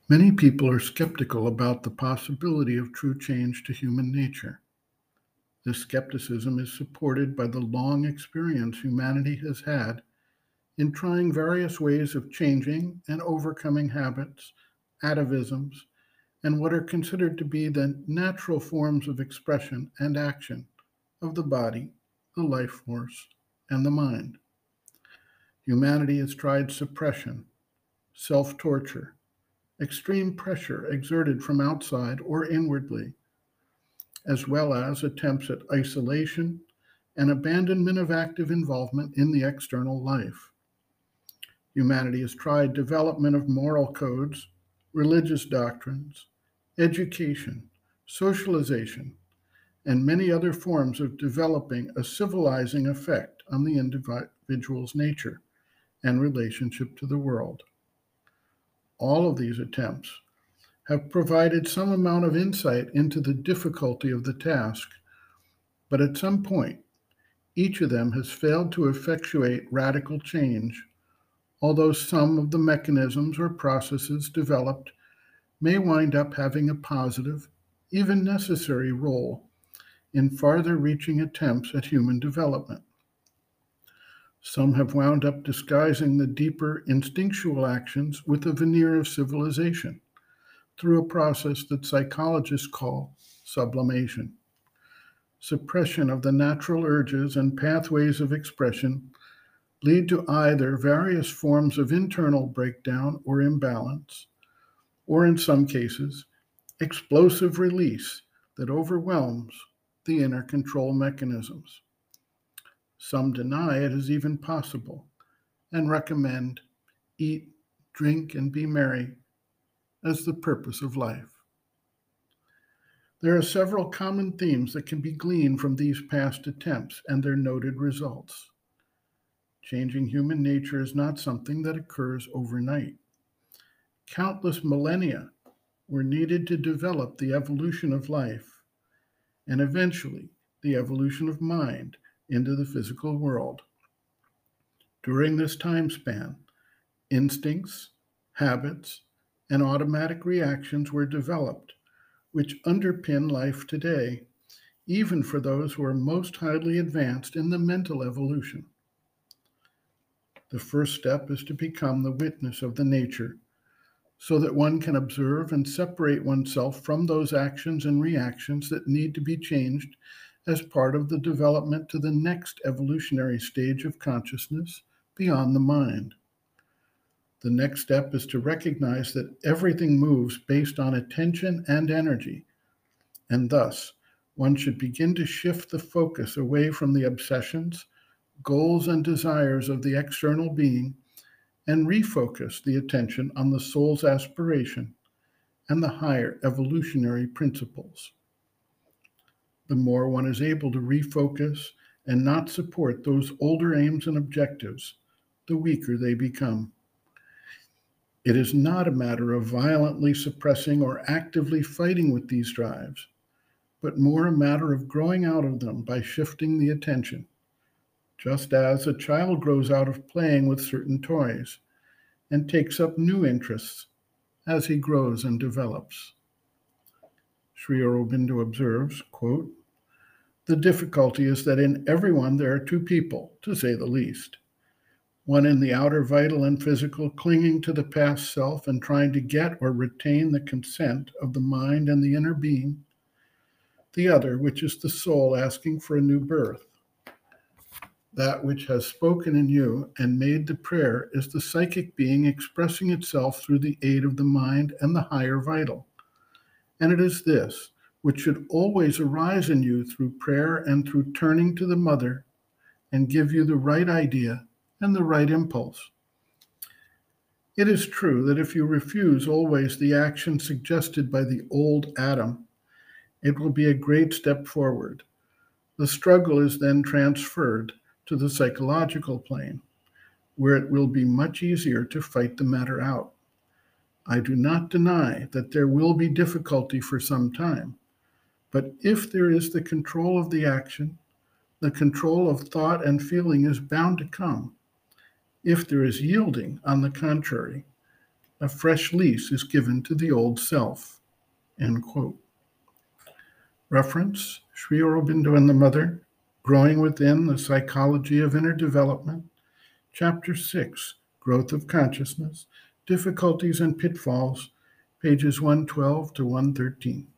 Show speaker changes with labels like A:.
A: Many people are skeptical about the possibility of true change to human nature. This skepticism is supported by the long experience humanity has had in trying various ways of changing and overcoming habits, atavisms, and what are considered to be the natural forms of expression and action of the body, the life force, and the mind. Humanity has tried suppression, self torture, extreme pressure exerted from outside or inwardly, as well as attempts at isolation and abandonment of active involvement in the external life. Humanity has tried development of moral codes, religious doctrines, education, socialization, and many other forms of developing a civilizing effect on the individual's nature and relationship to the world. All of these attempts have provided some amount of insight into the difficulty of the task, but at some point, each of them has failed to effectuate radical change, although some of the mechanisms or processes developed may wind up having a positive, even necessary role in farther reaching attempts at human development. Some have wound up disguising the deeper instinctual actions with a veneer of civilization through a process that psychologists call sublimation. Suppression of the natural urges and pathways of expression lead to either various forms of internal breakdown or imbalance, or in some cases, explosive release that overwhelms the inner control mechanisms. Some deny it is even possible and recommend eat, drink, and be merry as the purpose of life. There are several common themes that can be gleaned from these past attempts and their noted results. Changing human nature is not something that occurs overnight. Countless millennia were needed to develop the evolution of life and eventually the evolution of mind into the physical world. During this time span, instincts, habits, and automatic reactions were developed, which underpin life today, even for those who are most highly advanced in the mental evolution. The first step is to become the witness of the nature so that one can observe and separate oneself from those actions and reactions that need to be changed as part of the development to the next evolutionary stage of consciousness beyond the mind. The next step is to recognize that everything moves based on attention and energy, and thus one should begin to shift the focus away from the obsessions, goals, and desires of the external being and refocus the attention on the soul's aspiration and the higher evolutionary principles. The more one is able to refocus and not support those older aims and objectives, the weaker they become. It is not a matter of violently suppressing or actively fighting with these drives, but more a matter of growing out of them by shifting the attention, just as a child grows out of playing with certain toys and takes up new interests as he grows and develops. Sri Aurobindo observes, quote, "The difficulty is that in everyone there are two people, to say the least. One in the outer vital and physical clinging to the past self and trying to get or retain the consent of the mind and the inner being. The other, which is the soul asking for a new birth. That which has spoken in you and made the prayer is the psychic being expressing itself through the aid of the mind and the higher vital. And it is this which should always arise in you through prayer and through turning to the mother and give you the right idea and the right impulse. It is true that if you refuse always the action suggested by the old Adam, it will be a great step forward. The struggle is then transferred to the psychological plane, where it will be much easier to fight the matter out. I do not deny that there will be difficulty for some time, but if there is the control of the action, the control of thought and feeling is bound to come. If there is yielding, on the contrary, A fresh lease is given to the old self. End quote. Reference, Sri Aurobindo and the Mother, Growing Within, The Psychology of Inner Development, Chapter 6, Growth of Consciousness, Difficulties and Pitfalls, pages 112 to 113.